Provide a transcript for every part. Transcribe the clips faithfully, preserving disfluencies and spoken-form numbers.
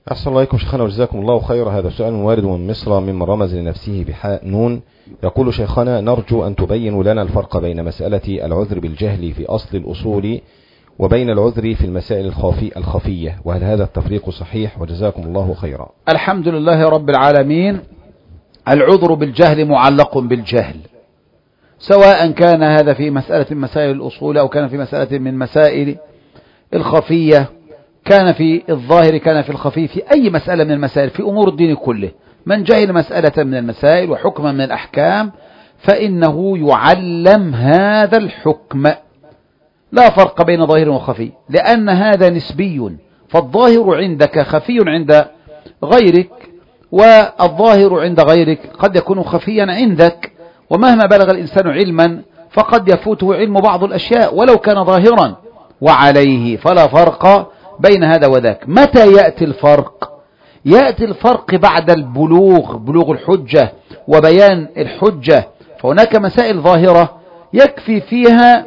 أحسن الله عليكم شيخنا وجزاكم الله خيرا. هذا سؤال وارد من مصر ممن رمز لنفسه بحاء نون. يقول شيخنا: نرجو أن تبينوا لنا الفرق بين مسألة العذر بالجهل في أصل الأصول وبين العذر في المسائل الخفي الخفية، وهل هذا التفريق صحيح؟ وجزاكم الله خيرا. الحمد لله رب العالمين. العذر بالجهل معلق بالجهل، سواء كان هذا في مسألة من مسائل الأصول أو كان في مسألة من مسائل الخفية، كان في الظاهر كان في الخفي، في أي مسألة من المسائل في أمور الدين كله. من جهل مسألة من المسائل وحكما من الأحكام فإنه يعلم هذا الحكم، لا فرق بين ظاهر وخفي، لأن هذا نسبي، فالظاهر عندك خفي عند غيرك، والظاهر عند غيرك قد يكون خفيا عندك. ومهما بلغ الإنسان علما فقد يفوته علم بعض الأشياء ولو كان ظاهرا، وعليه فلا فرق بين هذا وذاك. متى يأتي الفرق؟ يأتي الفرق بعد البلوغ، بلوغ الحجة وبيان الحجة. فهناك مسائل ظاهرة يكفي فيها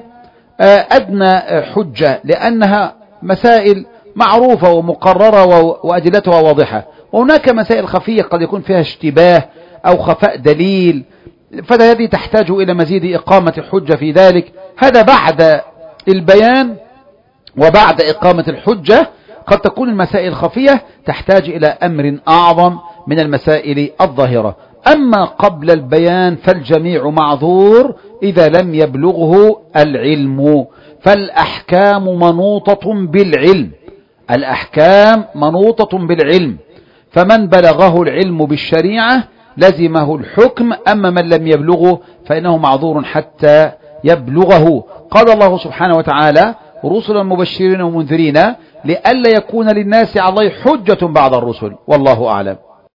أدنى حجة لأنها مسائل معروفة ومقررة وأدلتها واضحة، وهناك مسائل خفية قد يكون فيها اشتباه أو خفاء دليل، فهذه تحتاج إلى مزيد إقامة حجة في ذلك. هذا بعد البيان وبعد إقامة الحجة. قد تكون المسائل الخفية تحتاج إلى أمر أعظم من المسائل الظاهرة. أما قبل البيان فالجميع معذور إذا لم يبلغه العلم، فالأحكام منوطة بالعلم، الأحكام منوطة بالعلم، فمن بلغه العلم بالشريعة لزمه الحكم، أما من لم يبلغه فإنه معذور حتى يبلغه. قال الله سبحانه وتعالى: رسلا مبشرين ومنذرين لئلا يكون للناس على الله حجة بعد الرسل، والله أعلم.